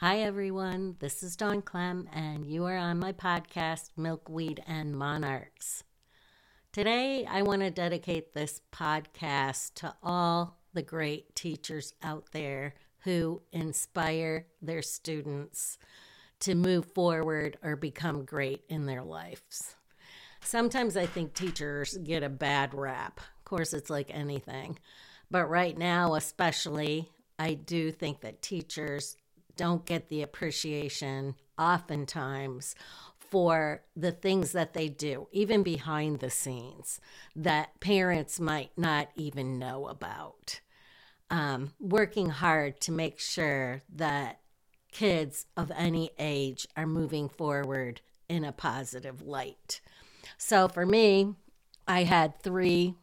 Hi, everyone. This is Dawn Clem, and you are on my podcast, Milkweed and Monarchs. Today, I want to dedicate this podcast to all the great teachers out there who inspire their students to move forward or become great in their lives. Sometimes I think teachers get a bad rap. Of course, it's like anything. But right now, especially, I do think that teachers don't get the appreciation oftentimes for the things that they do, even behind the scenes, that parents might not even know about. Working hard to make sure that kids of any age are moving forward in a positive light. So for me, I had three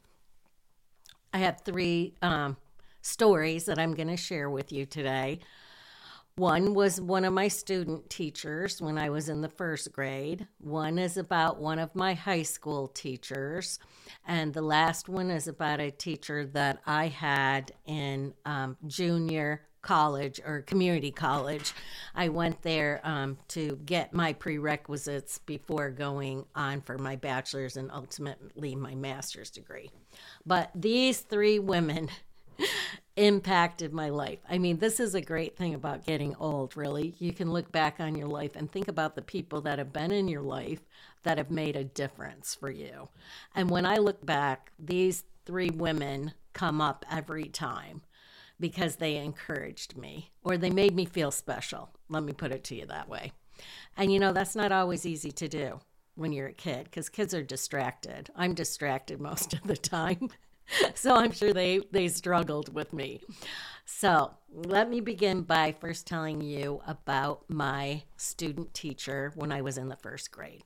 stories that I'm going to share with you today. One was one of my student teachers when I was in the first grade. One is about one of my high school teachers. And the last one is about a teacher that I had in junior college or community college. I went there to get my prerequisites before going on for my bachelor's and ultimately my master's degree. But these three women impacted my life. I mean, this is a great thing about getting old, really. You can look back on your life and think about the people that have been in your life that have made a difference for you. And when I look back, these three women come up every time because they encouraged me or they made me feel special. Let me put it to you that way. And that's not always easy to do when you're a kid because kids are distracted. I'm distracted most of the time. So I'm sure they struggled with me. So let me begin by first telling you about my student teacher when I was in the first grade.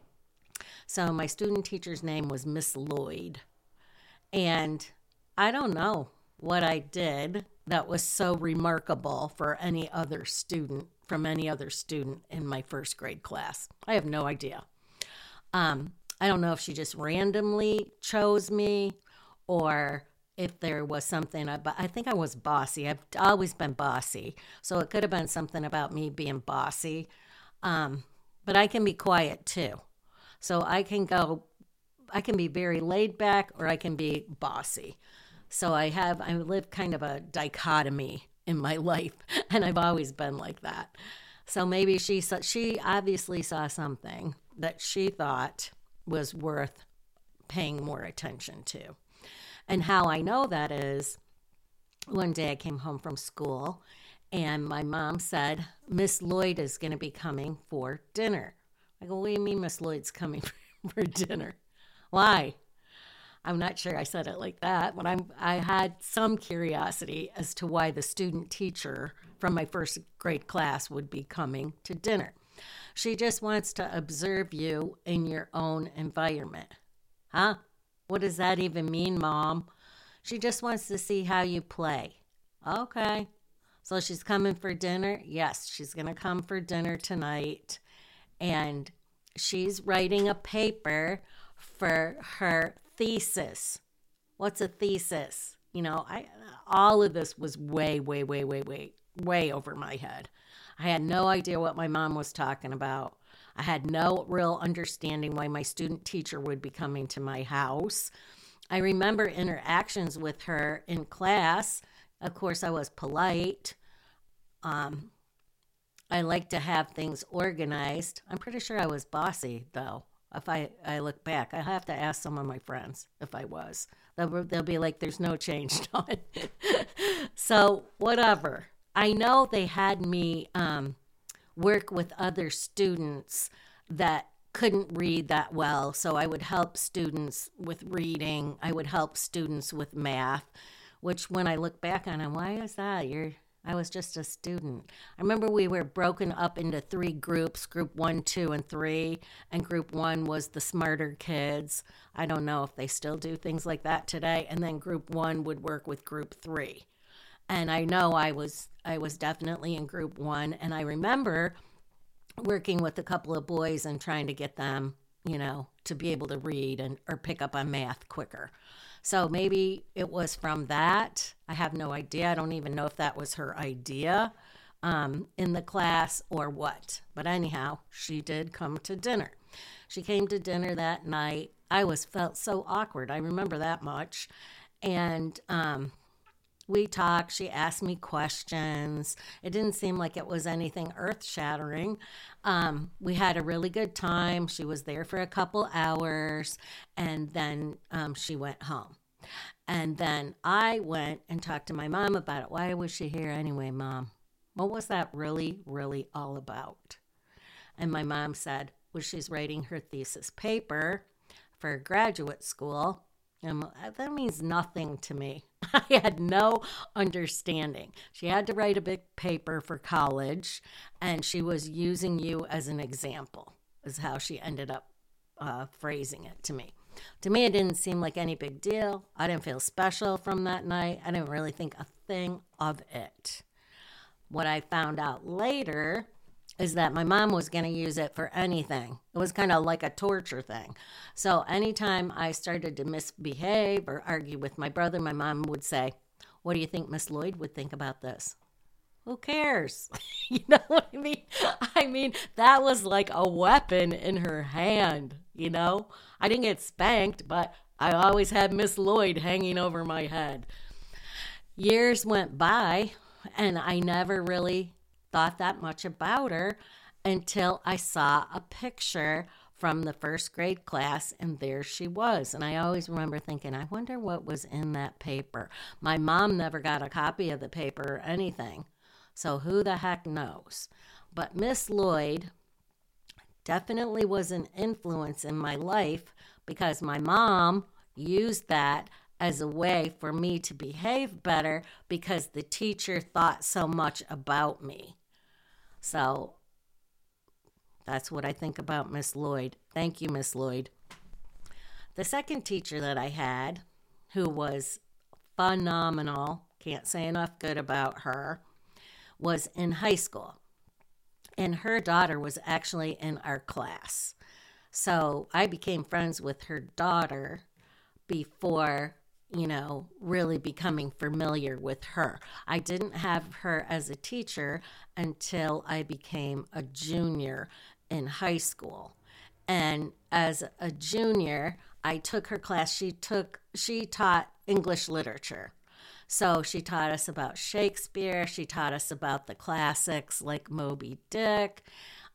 So my student teacher's name was Miss Lloyd. And I don't know what I did that was so remarkable for any other student, from any other student in my first grade class. I have no idea. I don't know if she just randomly chose me or if there was something, but I think I was bossy. I've always been bossy. So it could have been something about me being bossy. But I can be quiet too. So I can be very laid back or I can be bossy. So I live kind of a dichotomy in my life and I've always been like that. So maybe she obviously saw something that she thought was worth paying more attention to. And how I know that is one day I came home from school and my mom said, Miss Lloyd is going to be coming for dinner. I go, what do you mean Miss Lloyd's coming for dinner? Why? I'm not sure I said it like that, but I had some curiosity as to why the student teacher from my first grade class would be coming to dinner. She just wants to observe you in your own environment. Huh? What does that even mean, Mom? She just wants to see how you play. Okay. So she's coming for dinner? Yes, she's going to come for dinner tonight. And she's writing a paper for her thesis. What's a thesis? All of this was way over my head. I had no idea what my mom was talking about. I had no real understanding why my student teacher would be coming to my house. I remember interactions with her in class. Of course, I was polite. I like to have things organized. I'm pretty sure I was bossy, though. If I look back, I have to ask some of my friends if I was. They'll be like, there's no change on it. So whatever. I know they had me work with other students that couldn't read that well. So I would help students with reading. I would help students with math, which when I look back on it, why is that? I was just a student. I remember we were broken up into three groups, group 1, 2, and 3, and group 1 was the smarter kids. I don't know if they still do things like that today. And then group 1 would work with group 3. And I know I was definitely in group 1, and I remember working with a couple of boys and trying to get them, to be able to read or pick up on math quicker. So maybe it was from that. I have no idea. I don't even know if that was her idea in the class or what. But anyhow, she did come to dinner. She came to dinner that night. I felt so awkward. I remember that much. And we talked. She asked me questions. It didn't seem like it was anything earth shattering. We had a really good time. She was there for a couple hours, and then she went home. And then I went and talked to my mom about it. Why was she here anyway, Mom? What was that really, really all about? And my mom said, well, she's writing her thesis paper for graduate school. And that means nothing to me. I had no understanding. She had to write a big paper for college, and she was using you as an example, is how she ended up phrasing it to me. To me, it didn't seem like any big deal. I didn't feel special from that night. I didn't really think a thing of it. What I found out later is that my mom was going to use it for anything. It was kind of like a torture thing. So anytime I started to misbehave or argue with my brother, my mom would say, what do you think Miss Lloyd would think about this? Who cares? You know what I mean? I mean, that was like a weapon in her hand, you know? I didn't get spanked, but I always had Miss Lloyd hanging over my head. Years went by, and I never really thought that much about her until I saw a picture from the first grade class, and there she was. And I always remember thinking, I wonder what was in that paper. My mom never got a copy of the paper or anything, so who the heck knows? But Miss Lloyd definitely was an influence in my life because my mom used that as a way for me to behave better because the teacher thought so much about me. So that's what I think about Miss Lloyd. Thank you, Miss Lloyd. The second teacher that I had, who was phenomenal, can't say enough good about her, was in high school. And her daughter was actually in our class. So I became friends with her daughter before, really becoming familiar with her. I didn't have her as a teacher until I became a junior in high school. And as a junior, I took her class. She taught English literature. So she taught us about Shakespeare. She taught us about the classics like Moby Dick.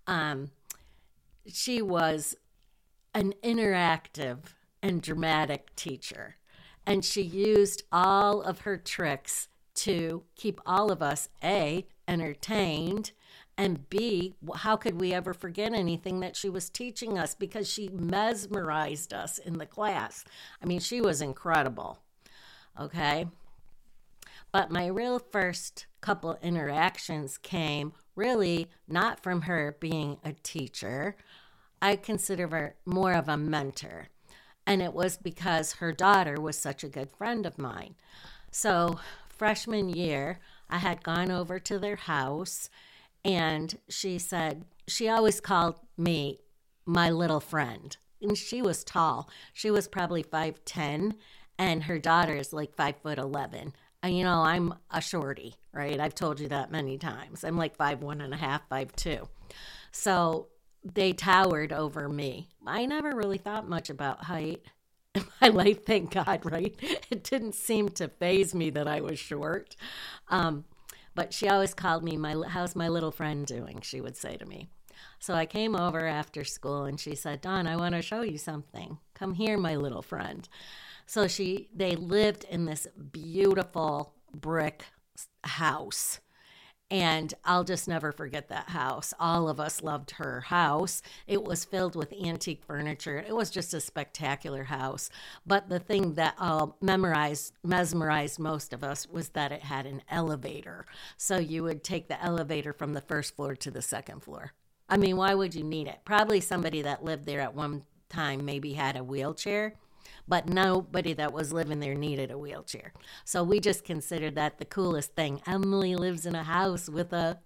She was an interactive and dramatic teacher. And she used all of her tricks to keep all of us, A, entertained, and B, how could we ever forget anything that she was teaching us? Because she mesmerized us in the class. I mean, she was incredible. Okay? But my real first couple interactions came really not from her being a teacher. I consider her more of a mentor. And it was because her daughter was such a good friend of mine. So freshman year, I had gone over to their house, and she said, she always called me my little friend. And she was tall. She was probably 5'10", and her daughter is like 5'11". And I'm a shorty, right? I've told you that many times. I'm like 5'1.5", 5'2". So they towered over me. I never really thought much about height in my life, thank God, right? It didn't seem to faze me that I was short. But she always called me, how's my little friend doing, she would say to me. So I came over after school, and she said, Dawn, I want to show you something. Come here, my little friend. So they lived in this beautiful brick house. And I'll just never forget that house. All of us loved her house. It was filled with antique furniture. It was just a spectacular house. But the thing that mesmerized most of us was that it had an elevator. So you would take the elevator from the first floor to the second floor. I mean, why would you need it? Probably somebody that lived there at one time maybe had a wheelchair. But nobody that was living there needed a wheelchair. So we just considered that the coolest thing. Emily lives in a house with an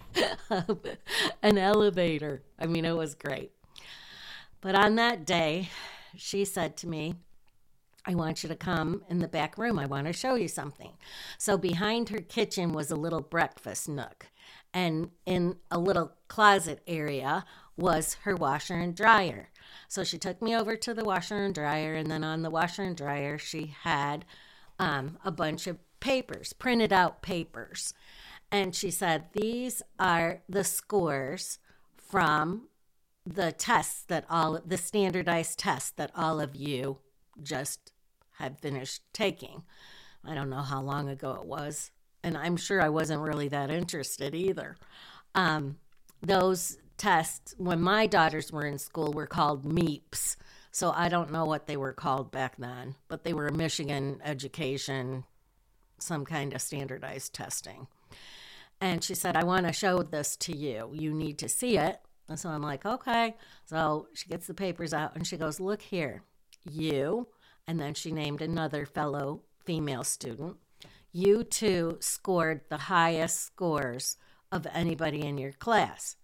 elevator. I mean, it was great. But on that day, she said to me, I want you to come in the back room. I want to show you something. So behind her kitchen was a little breakfast nook. And in a little closet area was her washer and dryer. So she took me over to the washer and dryer, and then on the washer and dryer, she had a bunch of papers, printed out papers. And she said, these are the scores from the tests the standardized tests that all of you just had finished taking. I don't know how long ago it was, and I'm sure I wasn't really that interested either. Those tests, when my daughters were in school, were called MEEPs. So I don't know what they were called back then, but they were Michigan education, some kind of standardized testing. And she said, I want to show this to you. You need to see it. And so I'm like, okay. So she gets the papers out and she goes, look here, you. And then she named another fellow female student. You two scored the highest scores of anybody in your class.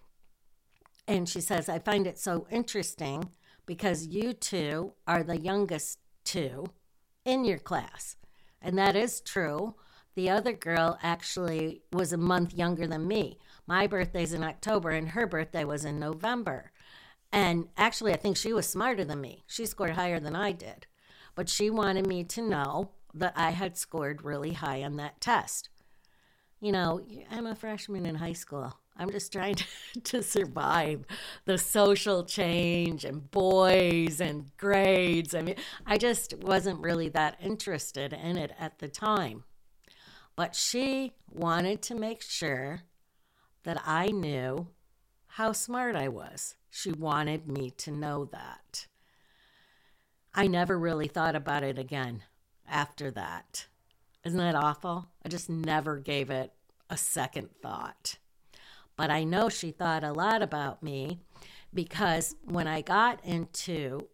And she says, I find it so interesting because you two are the youngest two in your class. And that is true. The other girl actually was a month younger than me. My birthday's in October and her birthday was in November. And actually, I think she was smarter than me. She scored higher than I did. But she wanted me to know that I had scored really high on that test. You know, I'm a freshman in high school. I'm just trying to survive the social change and boys and grades. I mean, I just wasn't really that interested in it at the time. But she wanted to make sure that I knew how smart I was. She wanted me to know that. I never really thought about it again after that. Isn't that awful? I just never gave it a second thought. But I know she thought a lot about me because when I got into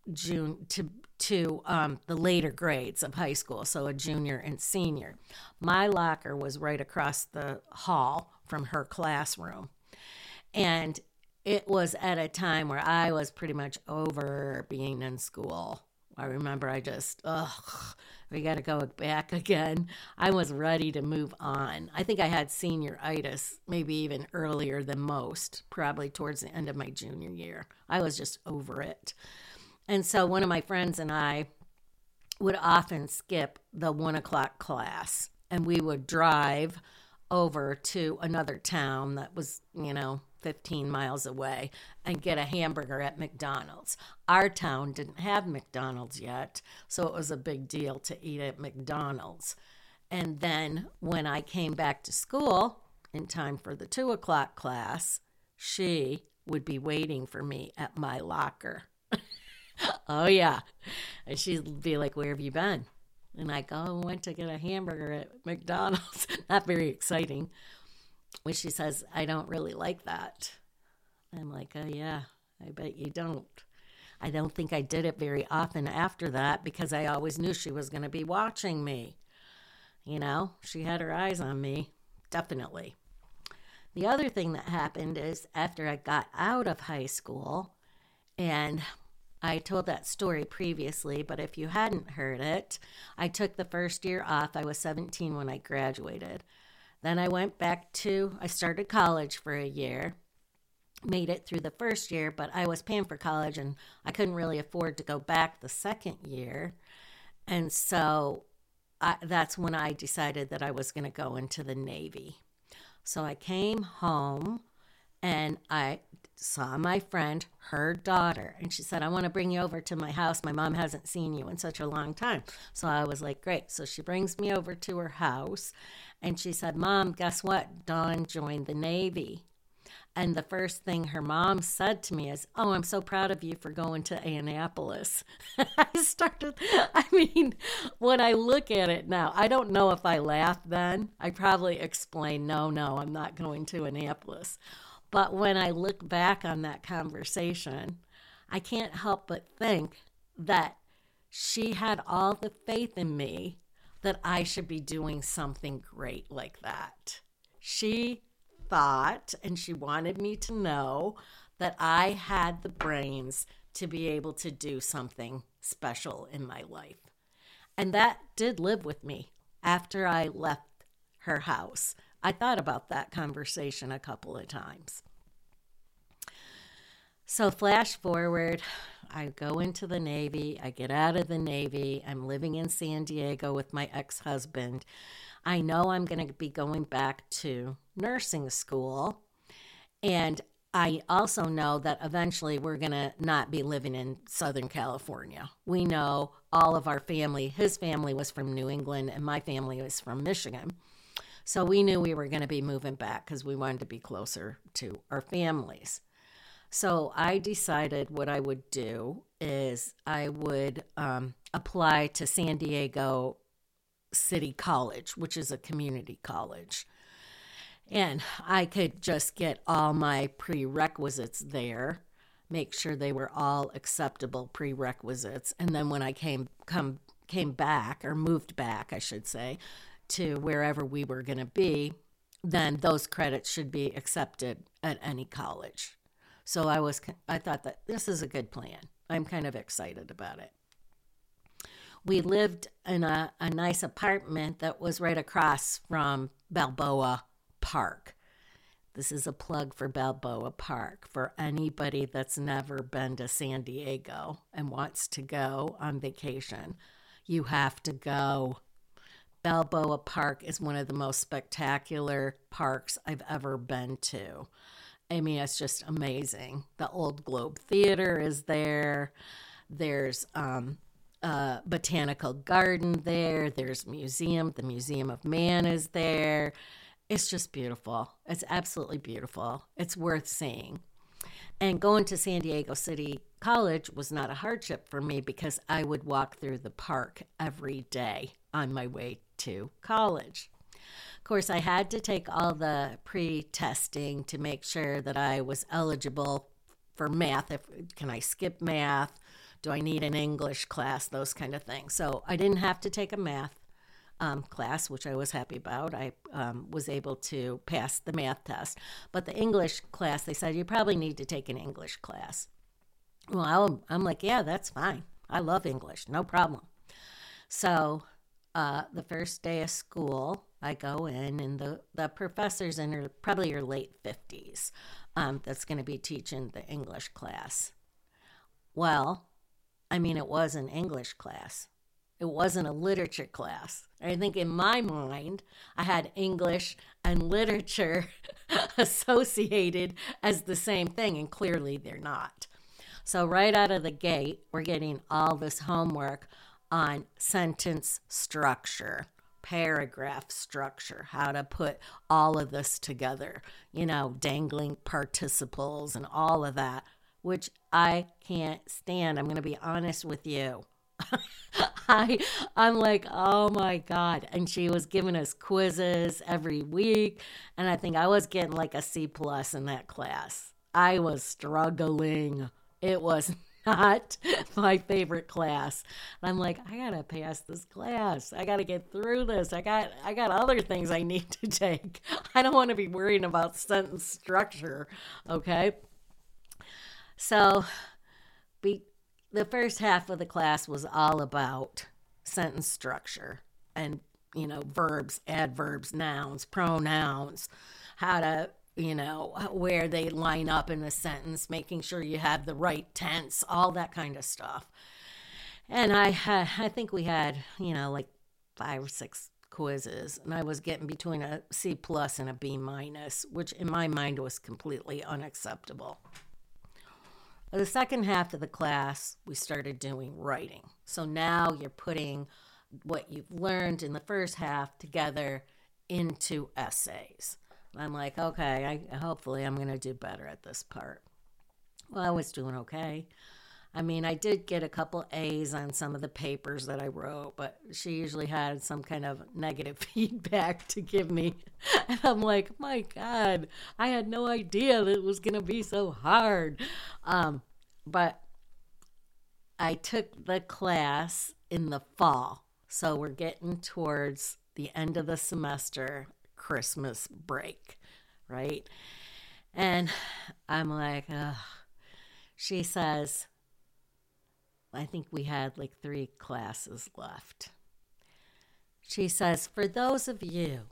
the later grades of high school, so a junior and senior, my locker was right across the hall from her classroom. And it was at a time where I was pretty much over being in school. I remember we got to go back again. I was ready to move on. I think I had senioritis maybe even earlier than most, probably towards the end of my junior year. I was just over it. And so one of my friends and I would often skip the 1 o'clock class, and we would drive over to another town that was, 15 miles away and get a hamburger at McDonald's. Our town didn't have McDonald's yet, so it was a big deal to eat at McDonald's. And then when I came back to school in time for the 2 o'clock class, she would be waiting for me at my locker. Oh, yeah. And she'd be like, where have you been? And I go, I went to get a hamburger at McDonald's. Not very exciting. When she says, I don't really like that. I'm like, oh, yeah, I bet you don't. I don't think I did it very often after that because I always knew she was going to be watching me. She had her eyes on me, definitely. The other thing that happened is after I got out of high school, and I told that story previously, but if you hadn't heard it, I took the first year off. I was 17 when I graduated. Then I went back I started college for a year, made it through the first year, but I was paying for college and I couldn't really afford to go back the second year. And so that's when I decided that I was going to go into the Navy. So I came home and I saw my friend, her daughter, and she said, I want to bring you over to my house. My mom hasn't seen you in such a long time. So I was like, great. So she brings me over to her house and she said, Mom, guess what? Dawn joined the Navy. And the first thing her mom said to me is, oh, I'm so proud of you for going to Annapolis. When I look at it now, I don't know if I laughed then. I probably explained, no, I'm not going to Annapolis. But when I look back on that conversation, I can't help but think that she had all the faith in me that I should be doing something great like that. She thought, and she wanted me to know that I had the brains to be able to do something special in my life. And that did live with me after I left her house. I thought about that conversation a couple of times. So, flash forward, I go into the Navy, I get out of the Navy, I'm living in San Diego with my ex husband. I know I'm going to be going back to nursing school. And I also know that eventually we're going to not be living in Southern California. We know all of our family, his family was from New England, and my family was from Michigan. So we knew we were going to be moving back because we wanted to be closer to our families. So I decided what I would do is I would apply to San Diego City College, which is a community college. And I could just get all my prerequisites there, make sure they were all acceptable prerequisites. And then when I came back, or moved back, I should say, to wherever we were going to be, then those credits should be accepted at any college. So I thought that this is a good plan. I'm kind of excited about it. We lived in a nice apartment that was right across from Balboa Park. This is a plug for Balboa Park for anybody that's never been to San Diego and wants to go on vacation. You have to go. Balboa Park is one of the most spectacular parks I've ever been to. I mean, it's just amazing. The Old Globe Theater is there. There's botanical garden there. There's museum. The Museum of Man is there. It's just beautiful. It's absolutely beautiful. It's worth seeing. And going to San Diego City College was not a hardship for me because I would walk through the park every day on my way to college. Of course, I had to take all the pre-testing to make sure that I was eligible for math. Can I skip math? Do I need an English class? Those kind of things. So I didn't have to take a math class, which I was happy about. I was able to pass the math test. But the English class, they said, you probably need to take an English class. Well, I'm like, yeah, that's fine. I love English. No problem. So the first day of school, I go in, and the professor's in probably your late 50s that's going to be teaching the English class. Well, I mean, it was an English class. It wasn't a literature class. I think in my mind, I had English and literature associated as the same thing, and clearly they're not. So right out of the gate, we're getting all this homework on sentence structure, paragraph structure, how to put all of this together, dangling participles and all of that, which I can't stand. I'm going to be honest with you. I'm like, oh my God. And she was giving us quizzes every week. And I think I was getting like a C+ in that class. I was struggling. It was not my favorite class. And I'm like, I gotta pass this class. I gotta get through this. I got other things I need to take. I don't want to be worrying about sentence structure. Okay. So the first half of the class was all about sentence structure and, verbs, adverbs, nouns, pronouns, how to, where they line up in a sentence, making sure you have the right tense, all that kind of stuff. And I think we had, like 5 or 6 quizzes, and I was getting between a C+ and a B-, which in my mind was completely unacceptable. The second half of the class, we started doing writing. So now you're putting what you've learned in the first half together into essays. And I'm like, okay, hopefully I'm going to do better at this part. Well, I was doing okay. I mean, I did get a couple A's on some of the papers that I wrote, but she usually had some kind of negative feedback to give me. And I'm like, my God, I had no idea that it was going to be so hard. But I took the class in the fall. So we're getting towards the end of the semester, Christmas break, right? And I'm like, ugh. She says, I think we had like 3 classes left. She says, for those of you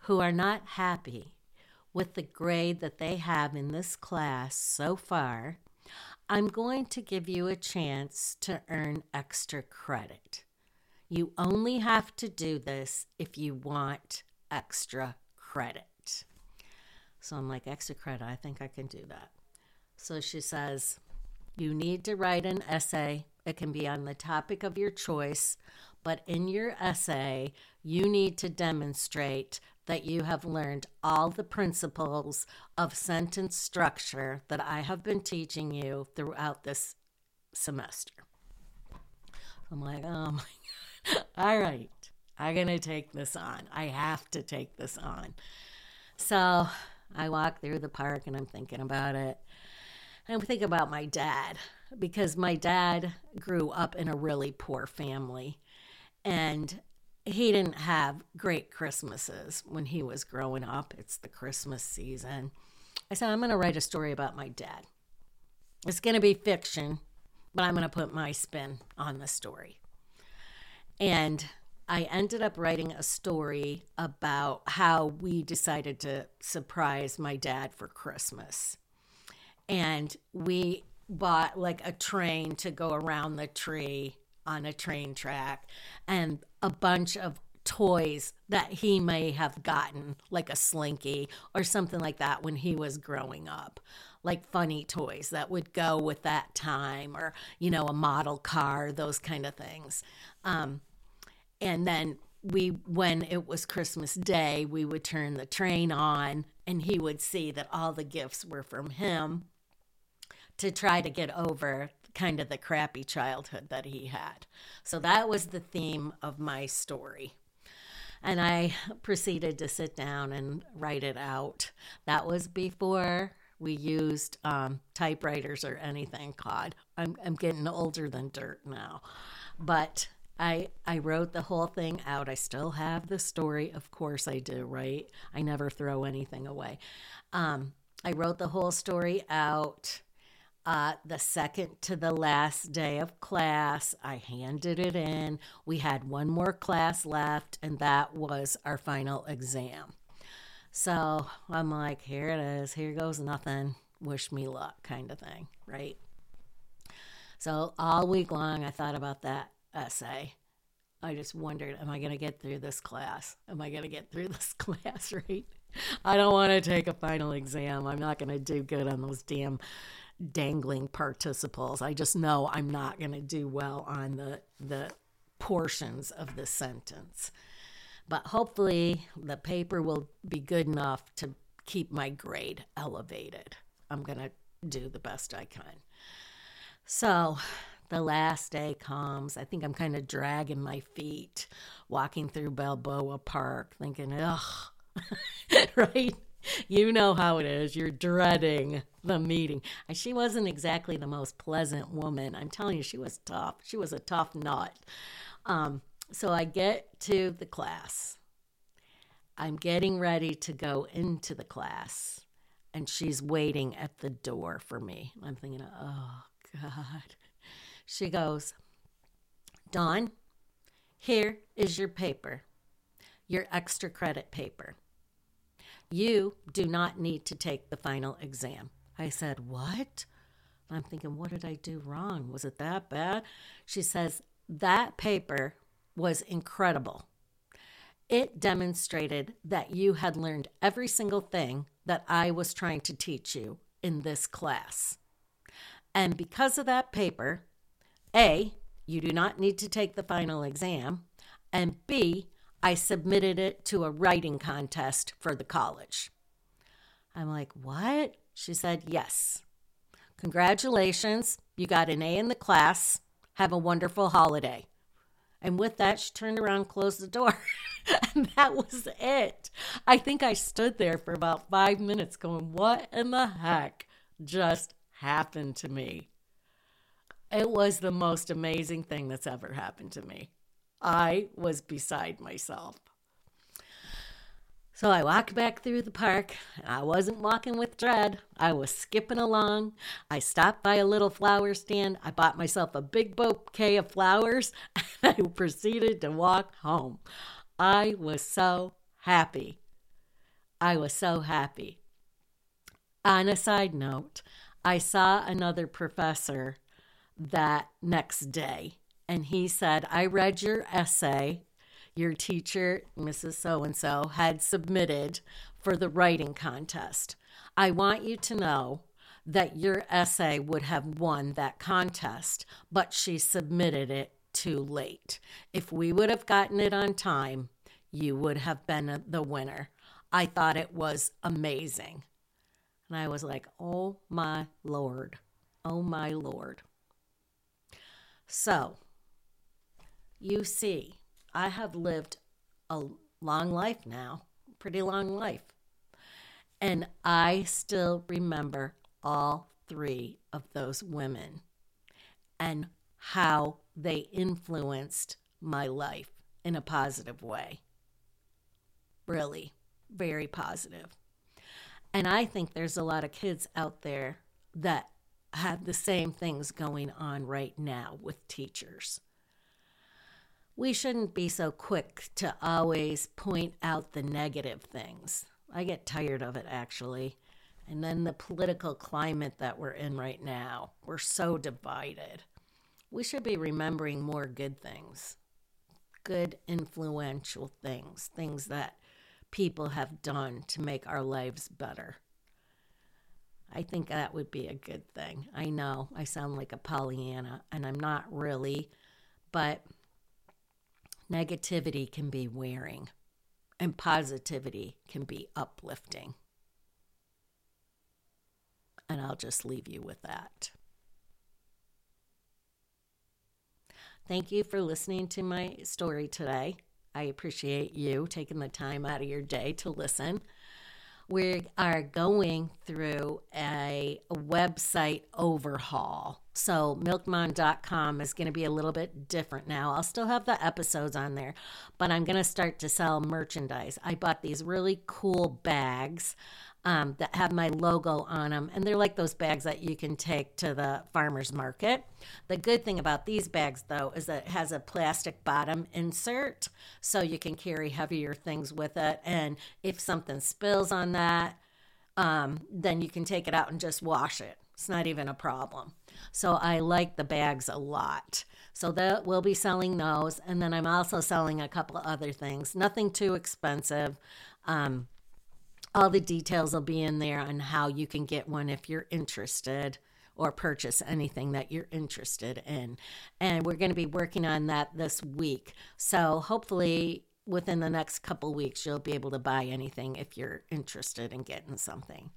who are not happy with the grade that they have in this class so far, I'm going to give you a chance to earn extra credit. You only have to do this if you want extra credit. So I'm like, extra credit, I think I can do that. So she says, you need to write an essay. It can be on the topic of your choice, but in your essay, you need to demonstrate that you have learned all the principles of sentence structure that I have been teaching you throughout this semester. I'm like, oh my God. All right, I'm going to take this on. I have to take this on. So I walk through the park and I'm thinking about it. And I think about my dad, because my dad grew up in a really poor family. And he didn't have great Christmases when he was growing up. It's the Christmas season. I said, I'm going to write a story about my dad. It's going to be fiction, but I'm going to put my spin on the story. And I ended up writing a story about how we decided to surprise my dad for Christmas. And we bought like a train to go around the tree on a train track, and a bunch of toys that he may have gotten, like a Slinky or something like that when he was growing up, like funny toys that would go with that time, or, you know, a model car, those kind of things. And then when it was Christmas Day, we would turn the train on and he would see that all the gifts were from him to try to get over kind of the crappy childhood that he had. So that was the theme of my story. And I proceeded to sit down and write it out. That was before we used typewriters or anything. God, I'm getting older than dirt now. But I wrote the whole thing out. I still have the story. Of course I do, right? I never throw anything away. I wrote the whole story out. The second to the last day of class, I handed it in. We had one more class left, and that was our final exam. So I'm like, here it is. Here goes nothing. Wish me luck kind of thing, right? So all week long, I thought about that essay. I just wondered, am I going to get through this class? Am I going to get through this class, right? I don't want to take a final exam. I'm not going to do good on those damn dangling participles. I just know I'm not going to do well on the portions of the sentence. But hopefully the paper will be good enough to keep my grade elevated. I'm going to do the best I can. So the last day comes. I think I'm kind of dragging my feet, walking through Balboa Park, thinking, ugh, right? You know how it is. You're dreading the meeting. And she wasn't exactly the most pleasant woman. I'm telling you, she was tough. She was a tough nut. So I get to the class. I'm getting ready to go into the class, and she's waiting at the door for me. I'm thinking, oh, God. She goes, Dawn, here is your paper, your extra credit paper. You do not need to take the final exam. I said, what? I'm thinking, what did I do wrong? Was it that bad? She says, that paper was incredible. It demonstrated that you had learned every single thing that I was trying to teach you in this class. And because of that paper, A, you do not need to take the final exam, and B, I submitted it to a writing contest for the college. I'm like, what? She said, yes. Congratulations. You got an A in the class. Have a wonderful holiday. And with that, she turned around and closed the door. And that was it. I think I stood there for about 5 minutes going, what in the heck just happened to me? It was the most amazing thing that's ever happened to me. I was beside myself. So I walked back through the park. I wasn't walking with dread. I was skipping along. I stopped by a little flower stand. I bought myself a big bouquet of flowers, and I proceeded to walk home. I was so happy I was so happy. On a side note, I saw another professor that next day, and he said, I read your essay your teacher, Mrs. So and so, had submitted for the writing contest. I want you to know that your essay would have won that contest, but she submitted it too late. If we would have gotten it on time, you would have been the winner. I thought it was amazing. And I was like, oh my Lord. Oh my Lord. So, you see, I have lived a long life now, pretty long life. And I still remember all three of those women and how they influenced my life in a positive way. Really, very positive. And I think there's a lot of kids out there that have the same things going on right now with teachers. We shouldn't be so quick to always point out the negative things. I get tired of it, actually. And then the political climate that we're in right now, we're so divided. We should be remembering more good things, good influential things, things that people have done to make our lives better. I think that would be a good thing. I know I sound like a Pollyanna, and I'm not really, but negativity can be wearing, and positivity can be uplifting. And I'll just leave you with that. Thank you for listening to my story today. I appreciate you taking the time out of your day to listen. We are going through a website overhaul. So milkmon.com is going to be a little bit different now. I'll still have the episodes on there, but I'm going to start to sell merchandise. I bought these really cool bags that have my logo on them, and they're like those bags that you can take to the farmer's market. The good thing about these bags, though, is that it has a plastic bottom insert, so you can carry heavier things with it, and if something spills on that, then you can take it out and just wash it. It's not even a problem. So I like the bags a lot. So that we'll be selling those, and then I'm also selling a couple of other things. Nothing too expensive. All the details will be in there on how you can get one if you're interested or purchase anything that you're interested in. And we're going to be working on that this week. So hopefully within the next couple weeks, you'll be able to buy anything if you're interested in getting something.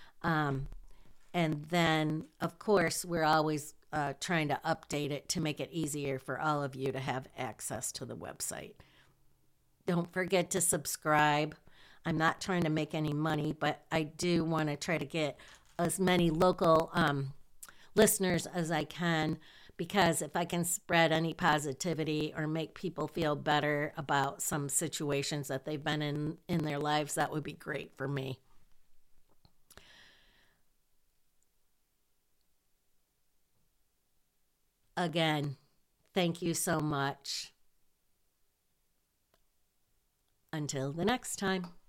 And then, of course, we're always trying to update it to make it easier for all of you to have access to the website. Don't forget to subscribe. I'm not trying to make any money, but I do want to try to get as many local listeners as I can, because if I can spread any positivity or make people feel better about some situations that they've been in their lives, that would be great for me. Again, thank you so much. Until the next time.